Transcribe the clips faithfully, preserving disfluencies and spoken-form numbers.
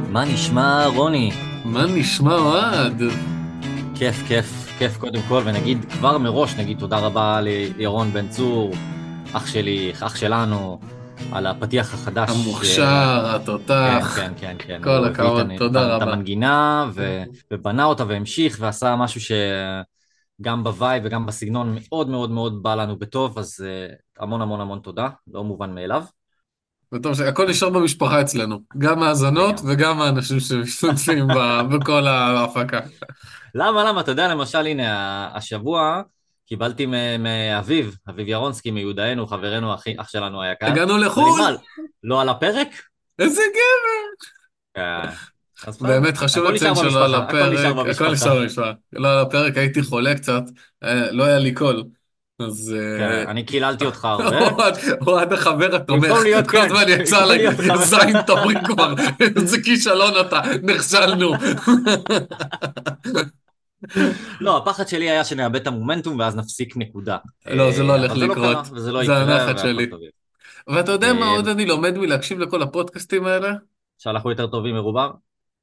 מה נשמע, רוני? מה נשמע אוהד? כיף, כיף, כיף קודם כל, ונגיד כבר מראש, נגיד תודה רבה לירון בן צור, אח שלי, אח שלנו, על הפתיח החדש. אה, המוכשר, כן, התותח, כן, כן, כן, כל הוא הביא את הכבוד, הנ- את תודה ה- את רבה. המנגינה ו- ובנה אותה והמשיך ועשה משהו שגם בווייב וגם בסגנון מאוד מאוד מאוד בא לנו בטוב, אז אה, המון המון המון תודה, לא מובן מאליו. וטוב שהכל נשאר במשפחה אצלנו, גם האזנות לגמרי. וגם האנשים שמשתתפים ב- בכל ההפקה. למה, למה? אתה יודע, למשל, הנה, ה- השבוע קיבלתי מ- מאביב, אביב ירונסקי, מיודענו, חברנו, אחי, אח שלנו היקר. הגענו אומר לי, לחו"ל, מה, לא על הפרק? איזה גבר. אה, אז בסדר, באמת חשוב הכל נשאר לציין שלא על במשפחה, הכל נשאר הפרק, הכל במשפחה. נשאר במשפחה. לא על הפרק, הייתי חולה קצת, אה, לא היה לי קול. אז כן, אני קיללתי אותך אה, הרבה, אוהד אוהד החבר במקום התומך, להיות, כל כן, הזמן יצא במקום עליי, להיות יא חבר. זין תבריק כבר, איזה כישלון אתה, נכשלנו. לא, הפחד שלי היה שנאבד את המומנטום ואז נפסיק נקודה. לא, זה לא אה, הולך אבל זה לא קרה, לקרות, וזה לא זה יקרה, הנחת והכל שלי. טוב. ואתה יודע מה אה, עוד אני לומד מלהקשיב לכל הפודקאסטים האלה? שאנחנו יותר טובים מרובר?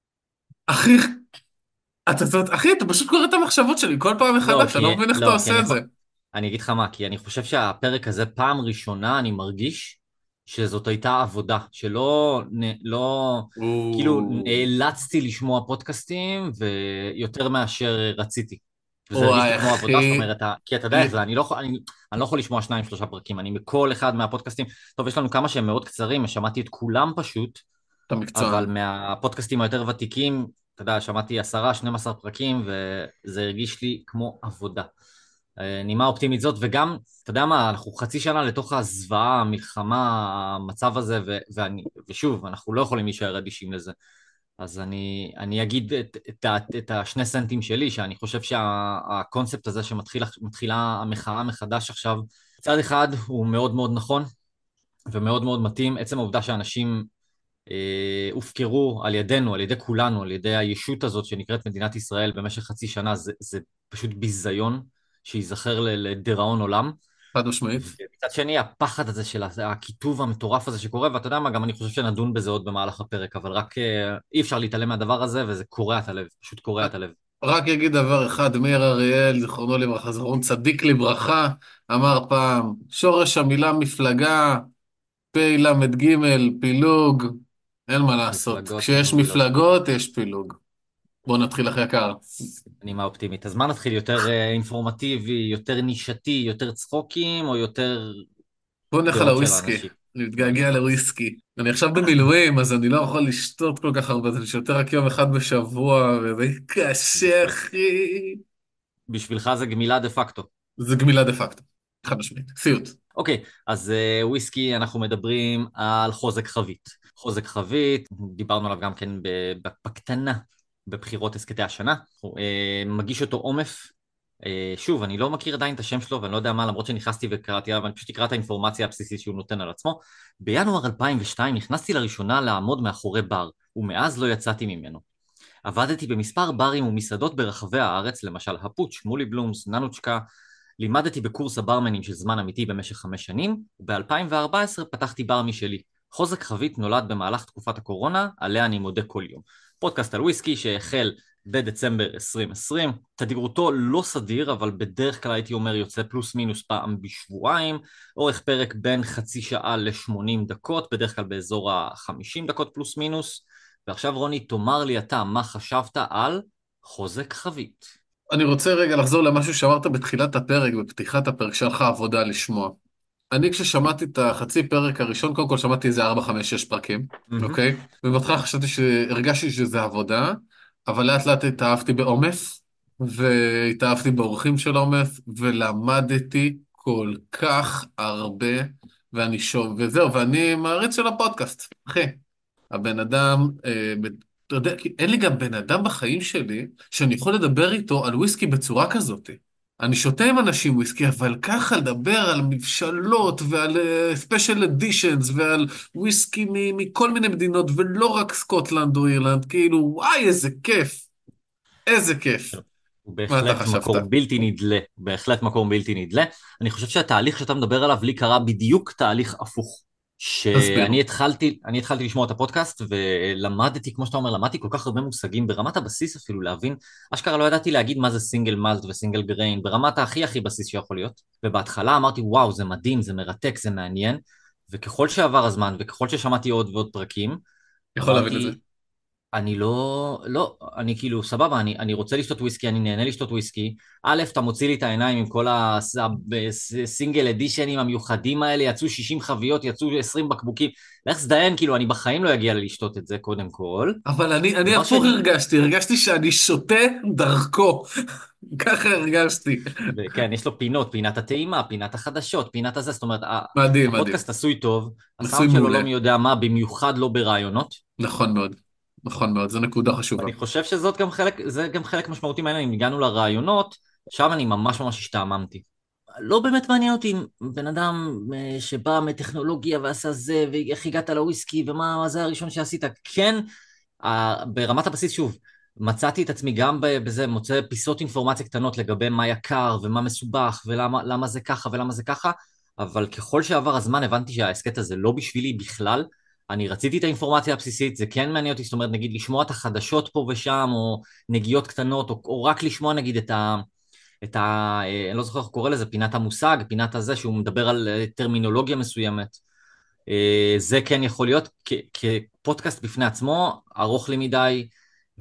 אחי, אתה, אתה, אחי, אתה פשוט קורא את המחשבות שלי כל פעם לא, מחדש, אני כי, לא מבין איך אתה לא, כי עושה אני את יכול, זה. אני אגיד לך מה, כי אני חושב שהפרק הזה, פעם ראשונה אני מרגיש שזאת הייתה עבודה, שלא, נ- לא, כאילו או- נאלצתי לשמוע פודקאסטים ויותר מאשר רציתי. וזה הרגיש לי וואי, כמו עבודה, זאת אחי, אומרת, ה- כי אתה יודע איך זה, אני לא, יכול- אני, אני לא יכול לשמוע שניים, שלושה פרקים, אני בכל אחד מהפודקאסטים, טוב, יש לנו כמה שהם מאוד קצרים, שמעתי את כולם פשוט, אתה מקצוען. אבל מהפודקאסטים היותר ותיקים, אתה יודע, שמעתי עשרה, שנים עשר פרקים, וזה הרגיש לי כמו עבודה. אה, נימה אופטימית זאת, וגם, אתה יודע מה, אנחנו חצי שנה לתוך הזוועה, המלחמה, המצב הזה, ו- ואני, ושוב, אנחנו לא יכולים להישאר אדישים לזה. אז אני, אני אגיד את, את, את, את השני סנטים שלי, שאני חושב שהקונספט הזה שמתחילה המחאה מחדש עכשיו, מצד אחד הוא מאוד מאוד נכון ומאוד מאוד מתאים. עצם העובדה שאנשים אה, הופקרו על ידינו, על ידי כולנו, על ידי הישות הזאת שנקראת מדינת ישראל במשך חצי שנה, זה, זה פשוט ביזיון שייזכר ל- לדיראון עולם. חד משמעית. ומצד שני, הפחד הזה של הקיטוב המטורף הזה שקורה, ואתה יודע מה, גם אני חושב שנדון בזה עוד במהלך הפרק, אבל רק אה, אי אפשר להתעלם מהדבר הזה, וזה קורע את הלב, פשוט קורע את הלב. רק אגיד דבר אחד, מאיר אריאל, זיכרונו לברכה, זכרון צדיק לברכה, אמר פעם, שורש המילה מפלגה, פ"ג, פילוג, אין מה לעשות. מפלגות כשיש מובילות. מפלגות, יש פילוג. בוא נתחיל אחי יקר. נימה אופטימית. אז מה נתחיל? יותר אה, אינפורמטיבי, יותר נישתי, יותר צחוקים, או יותר בוא נלך על דעות של הוויסקי. האנשים? אני בוא מתגעגע נלך על וויסקי. לוויסקי. אני עכשיו במילואים, אז אני לא יכול לשתות כל כך הרבה, אז אני שותה רק יום אחד בשבוע, וזה קשה, בשב- אחי. בשבילך זה גמילה דה פקטו. זה גמילה דה פקטו. חד משמעית. סיוט. אוקיי, אז אה, וויסקי, אנחנו מדברים על חוזק חבית. חוזק חבית, דיברנו עליו גם כן ב- ב- בקטנה בבחירות הסכתי השנה. הוא, אה, מגיש אותו עומף. אה, שוב, אני לא מכיר עדיין את השם שלו, ואני לא יודע מה, למרות שנכנסתי וקראתי עליו, אני פשוט אקרא את האינפורמציה הבסיסית שהוא נותן על עצמו. בינואר אלפיים ושתיים נכנסתי לראשונה לעמוד מאחורי בר, ומאז לא יצאתי ממנו. עבדתי במספר ברים ומסעדות ברחבי הארץ, למשל הפוץ', מולי בלומס, ננוצ'קה. לימדתי בקורס הברמנים של זמן אמיתי במשך חמש שנים, וב-אלפיים וארבע עשרה פתחתי בר משלי. חוזק חבית נולד במהלך תקופת הקורונה, עליה אני מודה כל יום. פודקאסט על וויסקי שהחל בדצמבר עשרים עשרים, תדירותו לא סדיר, אבל בדרך כלל הייתי אומר יוצא פלוס מינוס פעם בשבועיים, אורך פרק בין חצי שעה ל-שמונים דקות, בדרך כלל באזור ה-חמישים דקות פלוס מינוס. ועכשיו רוני, תאמר לי אתה, מה חשבת על חוזק חבית? אני רוצה רגע לחזור למשהו שאמרת בתחילת הפרק, בפתיחת הפרק, שהיה לך עבודה לשמוע. אני כששמעתי את החצי פרק הראשון, קודם כל שמעתי איזה ארבע, חמש, שש פרקים, מהמם. אוקיי? ובהתחלה חשבתי שהרגשתי שזה עבודה, אבל לאט לאט התאהבתי בעומס, והתאהבתי באורחים של עומס, ולמדתי כל כך הרבה, ואני שוב, וזהו, ואני מעריץ של הפודקאסט, אחי. הבן אדם, אה, ב- אתה יודע, כי אין לי גם בן אדם בחיים שלי שאני יכול לדבר איתו על וויסקי בצורה כזאת. אני שותה עם אנשים וויסקי, אבל ככה לדבר על מבשלות ועל ספיישל אדישנס ועל וויסקי מ- מכל מיני מדינות, ולא רק סקוטלנד או אירלנד, כאילו, וואי, איזה כיף, איזה כיף. הוא מה אתה בהחלט חשבת? מקור בלתי נדלה, בהחלט מקור בלתי נדלה. אני חושב שהתהליך שאתה מדבר עליו לי קרה בדיוק תהליך הפוך. תסביר. שאני התחלתי, אני התחלתי לשמוע את הפודקאסט ולמדתי, כמו שאתה אומר, למדתי כל כך הרבה מושגים ברמת הבסיס אפילו להבין, אשכרה לא ידעתי להגיד מה זה סינגל מלט וסינגל גריין, ברמת הכי הכי בסיס שיכול להיות, ובהתחלה אמרתי וואו זה מדהים, זה מרתק, זה מעניין, וככל שעבר הזמן וככל ששמעתי עוד ועוד פרקים, יכול להבין את זה. אמרתי אני לא, לא, אני כאילו, סבבה, אני, אני רוצה לשתות וויסקי, אני נהנה לשתות וויסקי. א', אתה מוציא לי את העיניים עם כל הסינגל אדישנים המיוחדים האלה, יצאו שישים חביות, יצאו עשרים בקבוקים. לך זדיין, כאילו, אני בחיים לא אגיע לשתות את זה, קודם כל. אבל אני, אני דבר הפוך שני, הרגשתי, הרגשתי שאני שותה דרכו. ככה הרגשתי. וכן, יש לו פינות, פינת הטעימה, פינת החדשות, פינת הזה, זאת אומרת, ה- מדהים, מדהים. הפודקאסט עשוי טוב, עשוי הסאונד שלו מעולה. לא מי יודע מה, במיוחד לא ברעיונות. נכון מאוד. נכון מאוד, זו נקודה חשובה. ואני חושב שזאת גם חלק, זה גם חלק משמעותי מהעניין, אם הגענו לרעיונות, שם אני ממש ממש השתעממתי. לא באמת מעניין אותי אם בן אדם אה, שבא מטכנולוגיה ועשה זה, ואיך הגעת לוויסקי, ומה מה זה הראשון שעשית. כן, אה, ברמת הבסיס, שוב, מצאתי את עצמי גם ב- בזה, מוצא פיסות אינפורמציה קטנות לגבי מה יקר ומה מסובך, ולמה למה זה ככה ולמה זה ככה, אבל ככל שעבר הזמן הבנתי שההסכת הזה לא בשבילי בכלל. אני רציתי את האינפורמציה הבסיסית, זה כן מעניין אותי, זאת אומרת, נגיד לשמוע את החדשות פה ושם, או נגיעות קטנות, או, או רק לשמוע נגיד את ה... את ה... אה, אני לא זוכר איך הוא קורא לזה, פינת המושג, פינת הזה, שהוא מדבר על אה, טרמינולוגיה מסוימת. אה, זה כן יכול להיות כ- כפודקאסט בפני עצמו, ארוך לי מדי,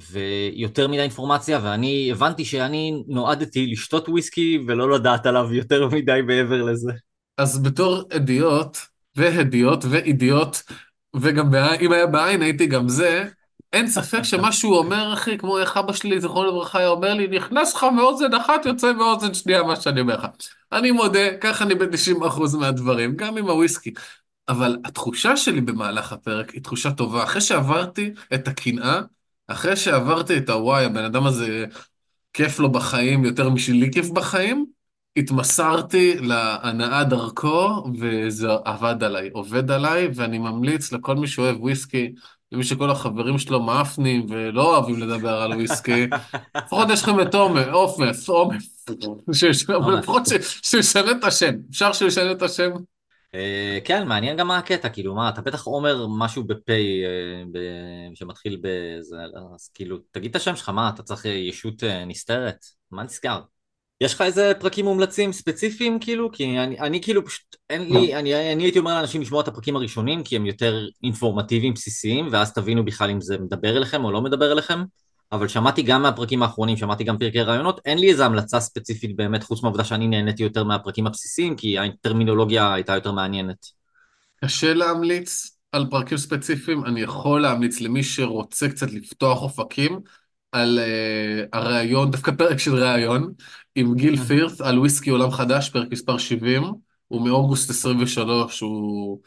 ויותר מדי אינפורמציה, ואני הבנתי שאני נועדתי לשתות וויסקי, ולא לדעת עליו יותר מדי מעבר לזה. אז בתור עדיות, והדיוט, ואידיוט, וגם בע- אם היה בעין הייתי גם זה, אין ספק שמה שהוא אומר, אחי, כמו איך אבא שלי, זכרונו לברכה, היה אומר לי, נכנס לך מאוזן אחת, יוצא מאוזן שנייה, מה שאני אומר לך. אני מודה, ככה אני ב-תשעים אחוז מהדברים, גם עם הוויסקי. אבל התחושה שלי במהלך הפרק היא תחושה טובה. אחרי שעברתי את הקנאה, אחרי שעברתי את הוואי, הבן אדם הזה כיף לו בחיים יותר משלי כיף בחיים, התמסרתי להנאה דרכו, וזה עבד עליי, עובד עליי, ואני ממליץ לכל מי שאוהב וויסקי, למי שכל החברים שלו מאפנים ולא אוהבים לדבר על וויסקי, לפחות יש לכם את עומר, עומף, עומף, שיש- עומף. לפחות ש- שישנה את השם, אפשר שישנה את השם? אה, כן, מעניין גם מה הקטע, כאילו, מה, אתה בטח אומר משהו בפי, אה, ב- שמתחיל בזה, אז כאילו, תגיד את השם שלך, מה, אתה צריך ישות אה, נסתרת? מה נסגר? יש לך איזה פרקים מומלצים ספציפיים, כאילו? כי אני, אני כאילו פשוט, אין לי, אני, אני הייתי אומר לאנשים לשמוע את הפרקים הראשונים, כי הם יותר אינפורמטיביים, בסיסיים, ואז תבינו בכלל אם זה מדבר אליכם או לא מדבר אליכם. אבל שמעתי גם מהפרקים האחרונים, שמעתי גם פרקי רעיונות, אין לי איזו המלצה ספציפית באמת, חוץ מהעובדה שאני נהניתי יותר מהפרקים הבסיסיים, כי הטרמינולוגיה הייתה יותר מעניינת. קשה להמליץ על פרקים ספציפיים, אני יכול להמליץ למי שרוצה קצת לפתוח אופקים על uh, הראיון, דווקא פרק של ראיון, עם גיל מהמם. פירת' על וויסקי עולם חדש, פרק מספר שבעים, הוא מאוגוסט עשרים ושלוש, הוא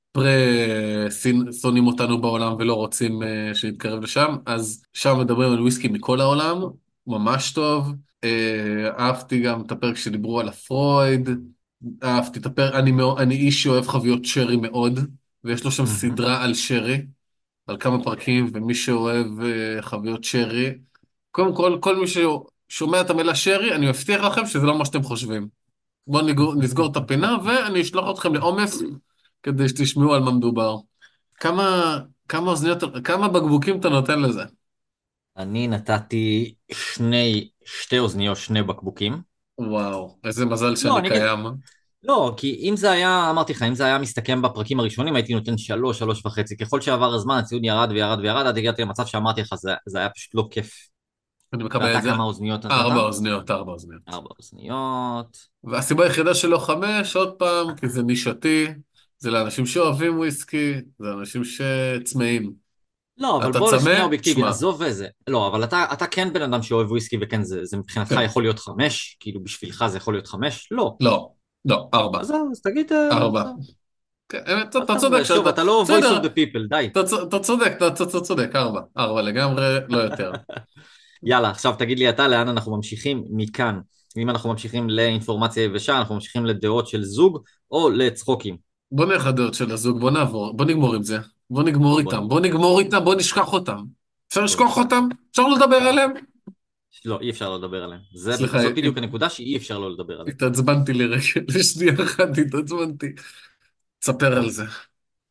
פרה-שונאים אותנו בעולם ולא רוצים uh, שנתקרב לשם, אז שם מדברים על וויסקי מכל העולם, ממש טוב. Uh, אהבתי גם את הפרק שדיברו על הפרויד, אהבתי את הפרק, אני, מאו- אני איש שאוהב חביות שרי מאוד, ויש לו שם מהמם. סדרה על שרי, על כמה פרקים, ומי שאוהב uh, חביות שרי, קודם כל, כל מי ששומע את המילה שרי, אני מבטיח לכם שזה לא מה שאתם חושבים. בואו נסגור, נסגור את הפינה, ואני אשלח אתכם לעומס, כדי שתשמעו על מה מדובר. כמה, כמה אוזניות, כמה בקבוקים אתה נותן לזה? אני נתתי שני, שתי אוזניות, שני בקבוקים. וואו, איזה מזל לא, שאני אני אגיד, קיים. לא, כי אם זה היה, אמרתי לך, אם זה היה מסתכם בפרקים הראשונים, הייתי נותן שלוש, שלוש וחצי. ככל שעבר הזמן, הציון ירד וירד וירד, עד הגעתי למצב שאמרתי לך, זה, זה היה פשוט לא כיף. אני מקבל ואתה את זה. כמה אוזניות נתת? ארבע אוזניות, ארבע אוזניות. ארבע אוזניות. והסיבה היחידה שלו חמש, עוד פעם, כי זה נישתי, זה לאנשים שאוהבים וויסקי, זה אנשים שצמאים. לא, אבל אתה בוא צמא? לשנייה אובייקטיבי, שמע. עזוב איזה. לא, אבל אתה, אתה כן בן אדם שאוהב וויסקי, וכן, זה, זה מבחינתך כן. יכול להיות חמש? כאילו, בשבילך זה יכול להיות חמש? לא. לא, לא, ארבע. אז זהו, אז תגיד, אה, ארבע. זהו. כן, אתה אתה צודק, עזוב, שוב, שאתה, אתה לא voice of בסדר, the people, די. אתה צ- אתה צודק, אתה צ- צ- צודק, ארבע. ארבע לגמרי, לא יותר. יאללה, עכשיו תגיד לי אתה לאן אנחנו ממשיכים מכאן. אם אנחנו ממשיכים לאינפורמציה יבשה, אנחנו ממשיכים לדעות של זוג, או לצחוקים. בוא נלך לדעות של הזוג, בוא נעבור, בוא נגמור עם זה. בוא נגמור בוא איתם, בוא נגמור. נגמור איתם, בוא נשכח אותם. אפשר בוא לשכוח נשכח אותם? אותם. אפשר לא לדבר אפשר. עליהם? לא, אי אפשר לא לדבר עליהם. זה, סליחה, זאת בדיוק הנקודה שאי אפשר לא לדבר עליהם. התעצבנתי לרגע, לשנייה אחת התעצבנתי. תספר על זה.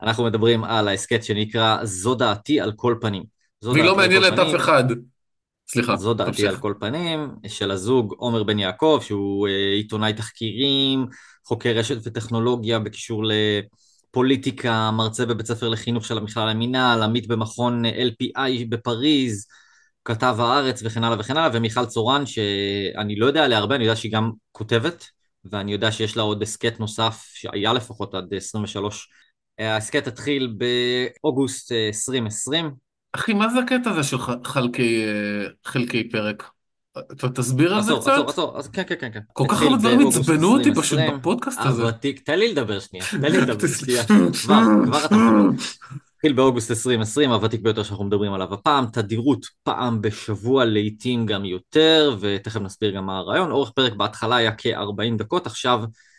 אנחנו מדברים על ההסכת שנקרא זו דעתי על כל פנים. זו והיא לא דעתי על כל מעניינת אף פנים, אחד. סליחה, זו דעתי על תמשיך. כל פנים, של הזוג עומר בן יעקב, שהוא אה, עיתונאי תחקירים, חוקר רשת וטכנולוגיה בקישור לפוליטיקה, מרצה בבית ספר לחינוך של המכללה למינהל, עמית במכון אל פי איי בפריז, כתב הארץ וכן הלאה וכן הלאה, ומיכל צורן, שאני לא יודע עליה הרבה, אני יודע שהיא גם כותבת, ואני יודע שיש לה עוד הסכת נוסף, שהיה לפחות עד עשרים ושלוש. ההסכת התחיל באוגוסט אה, עשרים עשרים. אחי, מה זה הקטע הזה של ח- חלקי, אה, חלקי פרק? אתה תסביר על זה עצור, קצת? עצור, עצור, אז כן, כן, כן, כן. כל כך הרבה התחיל דברים באוגוסט עצבנו אותי פשוט עשרים עשרים, בפודקאסט הזה. הוותיק, תן לי לדבר שנייה, תן לי לדבר שנייה. כבר, כבר אתה מדבר. התחיל באוגוסט עשרים עשרים, הוותיק ביותר שאנחנו מדברים עליו הפעם, תדירות פעם בשבוע, לעתים גם יותר, ותכף נסביר גם מה הרעיון. אורך פרק בהתחלה היה כ-ארבעים דקות, עכשיו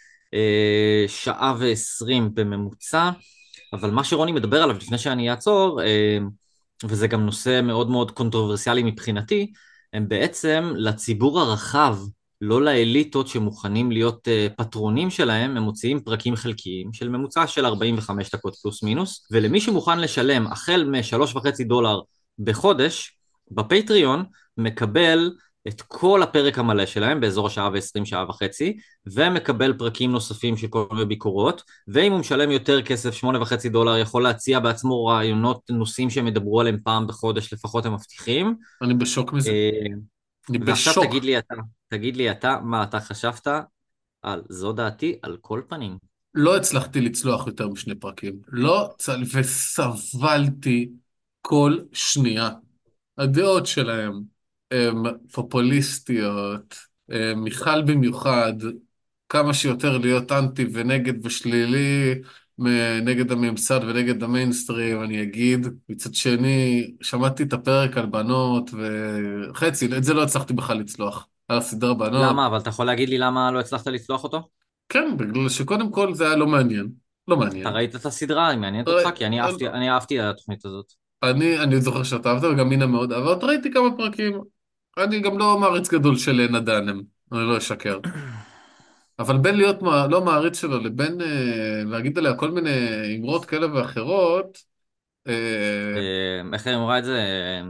אה, שעה ועשרים בממוצע, אבל מה שרוני מדבר עליו לפני שאני אעצור, אה, וזה גם נושא מאוד מאוד קונטרוברסיאלי מבחינתי, הם בעצם לציבור הרחב, לא לאליטות שמוכנים להיות uh, פטרונים שלהם, הם מוציאים פרקים חלקיים של ממוצע של ארבעים וחמש דקות פלוס מינוס, ולמי שמוכן לשלם החל משלוש וחצי דולר בחודש, בפטריון מקבל את כל הפרק המלא שלהם באזור השעה ועשרים שעה וחצי, ומקבל פרקים נוספים של כל מיני ביקורות, ואם הוא משלם יותר כסף, שמונה וחצי דולר, יכול להציע בעצמו רעיונות, נושאים שהם ידברו עליהם פעם בחודש, לפחות הם מבטיחים. אני בשוק מזה. אה, אני ועכשיו בשוק. תגיד לי אתה, תגיד לי אתה, מה אתה חשבת על זו דעתי על כל פנים. לא הצלחתי לצלוח יותר משני פרקים. לא, צל... וסבלתי כל שנייה. הדעות שלהם הן פופוליסטיות, אה, מיכל במיוחד, כמה שיותר להיות אנטי ונגד ושלילי מ- נגד הממסד ונגד המיינסטרים, אני אגיד. מצד שני, שמעתי את הפרק על בנות, וחצי, את זה לא הצלחתי בכלל לצלוח. על הסדרה בנות. למה? אבל אתה יכול להגיד לי למה לא הצלחת לצלוח אותו? כן, בגלל שקודם כל זה היה לא מעניין. לא אתה מעניין. ראית את הסדרה, היא מעניינת אותך? ראי- כי אני אהבתי, אני אהבתי על התוכנית הזאת. אני, אני זוכר שאתה אהבת, וגם מינה מאוד אהבה אותה, ראיתי כמה פרקים. אני גם לא מעריץ גדול של נדן, אני לא אשקר. אבל בין להיות מה, לא מעריץ שלו לבין אה, להגיד עליה כל מיני אמרות כאלה ואחרות, אה, אה, איך היא אמרה את זה?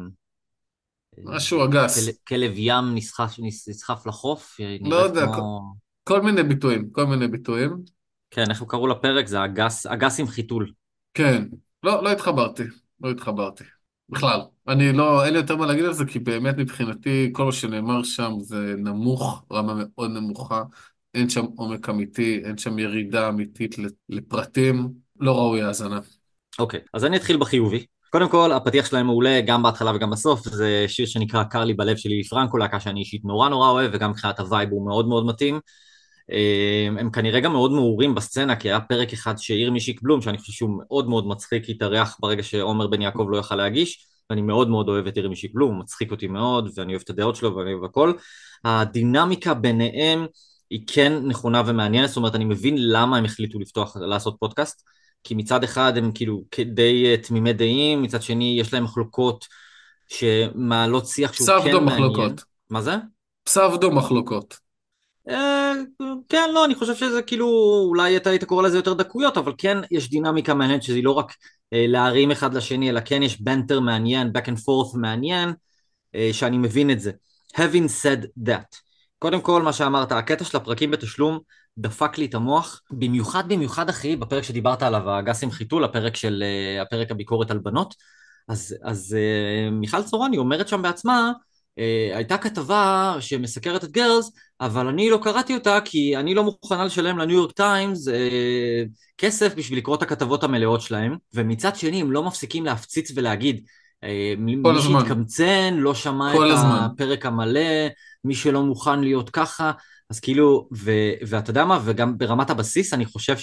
אה, משהו כל- אגס. כלב ים נסחף, נסחף לחוף, היא לא נראית יודע, כל, כמו... כל מיני ביטויים, כל מיני ביטויים. כן, איך הוא קראו לפרק? זה אגס, אגס עם חיתול. כן, לא, לא התחברתי, לא התחברתי. בכלל. אני לא, אין לי יותר מה להגיד על זה, כי באמת מבחינתי כל מה שנאמר שם זה נמוך, רמה מאוד נמוכה. אין שם עומק אמיתי, אין שם ירידה אמיתית לפרטים. לא ראוי האזנה. אוקיי, אז אני אתחיל בחיובי. קודם כל, הפתיח שלהם מעולה גם בהתחלה וגם בסוף, זה שיר שנקרא "קר לי בלב" של לילי פרנקו, להקה שאני אישית נורא נורא אוהב, וגם מבחינת הווייב הוא מאוד מאוד מתאים. הם הם כנראה גם מאוד מעורים בסצנה, כי היה פרק אחד שהעיר מישיק בלום, שאני חושב שהוא מאוד מאוד מצחיק, התארח ברגע שעומר בן יעקב לא יכל להגיש, ואני מאוד מאוד אוהב את עיר מישיק בלום, הוא מצחיק אותי מאוד, ואני אוהב את הדעות שלו ואני אוהב הכל. הדינמיקה ביניהם היא כן נכונה ומעניינת, זאת אומרת, אני מבין למה הם החליטו לפתוח, לעשות פודקאסט, כי מצד אחד הם כאילו די אה, תמימי דעים, מצד שני יש להם מחלוקות שמעלות שיח שהוא פסבדו כן מעניין. מחלוקות. מה זה? פסבדו מחלוקות. אה, כן, לא, אני חושב שזה כאילו, אולי אתה היית קורא לזה יותר דקויות, אבל כן יש דינמיקה מעניינת שהיא לא רק אה, להרים אחד לשני, אלא כן יש בנטר מעניין, back and forth מעניין, אה, שאני מבין את זה. Having said that, קודם כל מה שאמרת, הקטע של הפרקים בתשלום דפק לי את המוח, במיוחד במיוחד אחי, בפרק שדיברת עליו, הגס עם חיתול, הפרק של, אה, הפרק הביקורת על בנות, אז, אז אה, מיכל צורני אומרת שם בעצמה, אה, הייתה כתבה שמסקרת את גרלס, אבל אני לא קראתי אותה כי אני לא מוכנה לשלם לניו יורק טיימס אה, כסף בשביל לקרוא את הכתבות המלאות שלהם, ומצד שני הם לא מפסיקים להפציץ ולהגיד, אה, כל מי הזמן. שהתקמצן לא שמע את כל הזמן. הפרק המלא, מי שלא מוכן להיות ככה, אז כאילו, ו, ואתה יודע מה, וגם ברמת הבסיס אני חושב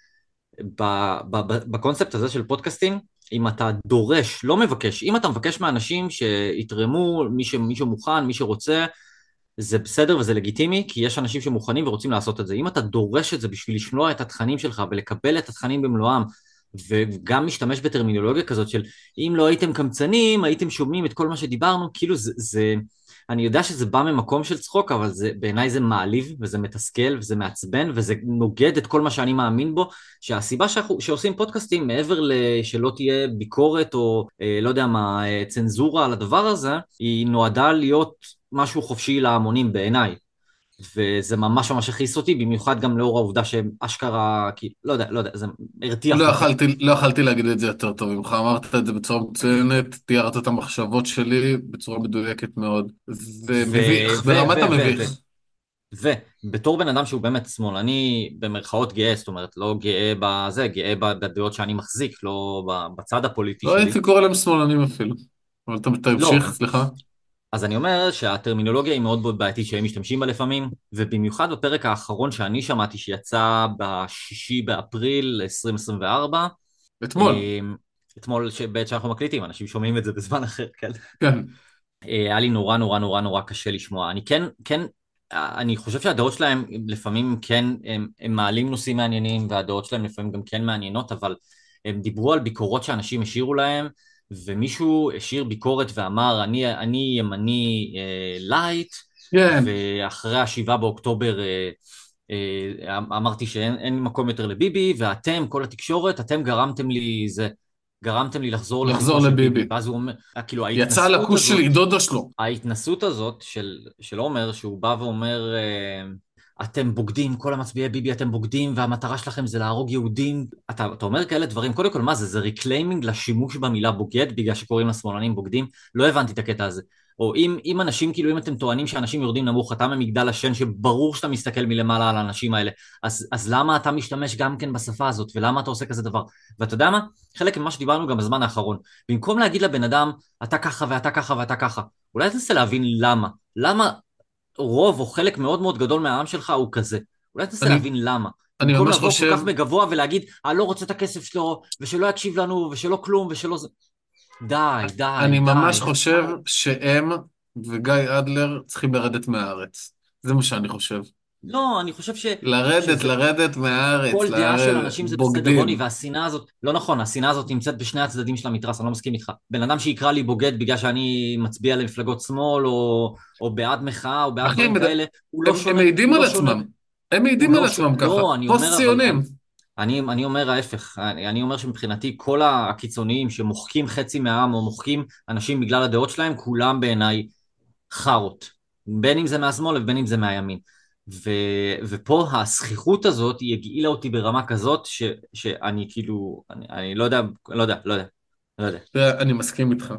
שבקונספט הזה של פודקאסטים, אם אתה דורש, לא מבקש, אם אתה מבקש מאנשים שיתרמו, מי, ש, מי שמוכן, מי שרוצה, זה בסדר וזה לגיטימי, כי יש אנשים שמוכנים ורוצים לעשות את זה. אם אתה דורש את זה בשביל לשמוע את התכנים שלך ולקבל את התכנים במלואם, וגם משתמש בטרמינולוגיה כזאת של אם לא הייתם קמצנים, הייתם שומעים את כל מה שדיברנו, כאילו זה, זה אני יודע שזה בא ממקום של צחוק, אבל זה, בעיניי זה מעליב, וזה מתסכל, וזה מעצבן, וזה נוגד את כל מה שאני מאמין בו, שהסיבה שאנחנו, שעושים פודקאסטים, מעבר לשלא תהיה ביקורת, או אה, לא יודע מה, אה, צנזורה על הדבר הזה, היא נועדה להיות משהו חופשי להמונים בעיניי. וזה ממש ממש הכעיס אותי, במיוחד גם לאור העובדה שהם אשכרה, כי לא יודע, לא יודע, זה הרתיח לא אותי. יכלתי, לא יכלתי להגיד את זה יותר טוב ממך, אמרת את זה בצורה מצוינת, תיארת את המחשבות שלי בצורה מדויקת מאוד. זה ו... מביך, ו... ברמת ו... ו... ו... המביך. ובתור בן אדם שהוא באמת שמאלני במרכאות גאה, זאת אומרת לא גאה בזה, גאה בדעות שאני מחזיק, לא בצד הפוליטי לא שלי. הייתי קורא להם שמאלנים אפילו. אבל אתה לא, תמשיך, סליחה. אז אני אומר שהטרמינולוגיה היא מאוד מאוד בעייתית שהם משתמשים בה לפעמים, ובמיוחד בפרק האחרון שאני שמעתי שיצא בשישי באפריל עשרים עשרים וארבע, אתמול. אמ, אתמול ש- בעת שאנחנו מקליטים, אנשים שומעים את זה בזמן אחר, כן. כן. אה, היה לי נורא נורא נורא נורא קשה לשמוע. אני כן, כן, אה, אני חושב שהדעות שלהם לפעמים כן, הם, הם מעלים נושאים מעניינים, והדעות שלהם לפעמים גם כן מעניינות, אבל הם דיברו על ביקורות שאנשים השאירו להם, ומישהו השאיר ביקורת ואמר, אני, אני ימני אה, לייט, כן. ואחרי השבעה באוקטובר אה, אה, אמרתי שאין אין מקום יותר לביבי, ואתם, כל התקשורת, אתם גרמתם לי זה. גרמתם לי לחזור לחזור לביתו של ביבי, לביבי. ואז הוא אומר, כאילו יצא על ההתנשאות הכוש של הזאת, דודה שלו. ההתנסות הזאת של, של עומר, שהוא בא ואומר, אה, אתם בוגדים, כל המצביעי ביבי אתם בוגדים, והמטרה שלכם זה להרוג יהודים. אתה, אתה אומר כאלה דברים, קודם כל, מה זה? זה ריקליימינג לשימוש במילה בוגד, בגלל שקוראים לשמאלנים בוגדים? לא הבנתי את הקטע הזה. או אם, אם אנשים, כאילו, אם אתם טוענים שאנשים יורדים נמוך, אתה ממגדל השן, שברור שאתה מסתכל מלמעלה על האנשים האלה, אז, אז למה אתה משתמש גם כן בשפה הזאת, ולמה אתה עושה כזה דבר? ואתה יודע מה? חלק ממה שדיברנו גם בזמן האחרון. במקום להגיד לבן אדם, אתה ככה ואתה ככה ואתה ככה, אולי תנסה להבין למה. למה רוב או חלק מאוד מאוד גדול מהעם שלך הוא כזה. אולי תנסה אני, להבין למה. אני במקום ממש לבוא כל חושב, כך בגבוה ולהגיד, אני לא רוצה את הכסף שלו, ושלא יקשיב לנו, ושלא כלום, ושלא זה. די, די, אני ממש די, די. חושב שהם וגיא אדלר צריכים לרדת מהארץ. זה מה שאני חושב. לא, אני חושב ש, לרדת, שזה לרדת מהארץ, כל דעה של לרדת, אנשים זה בסדר, רוני, בוגדים. והשנאה הזאת, לא נכון, השנאה הזאת נמצאת בשני הצדדים של המתרס, אני לא מסכים איתך. בן אדם שיקרא לי בוגד בגלל שאני מצביע למפלגות שמאל, או, או בעד מחאה, או בעד אחי, הם, דברים מד- כאלה, הוא לא הם, הם שונה, מעידים הוא על לא שונה, עצמם. הם הוא מעידים על לא ש... עצמם ככה. לא, אני אומר, אבל... פוסט-ציונים. אני, אני אומר ההפך, אני, אני אומר שמבחינתי כל הקיצוניים שמוחקים חצי מהעם או מוחקים אנשים בגלל הדעות שלהם, כולם בעיניי חארות. בין אם זה מהשמאל ובין אם זה מהימין. ו, ופה הזכיחות הזאת היא הגעילה אותי ברמה כזאת ש, שאני כאילו, אני, אני לא יודע, לא יודע, לא יודע, לא יודע. אני מסכים איתך.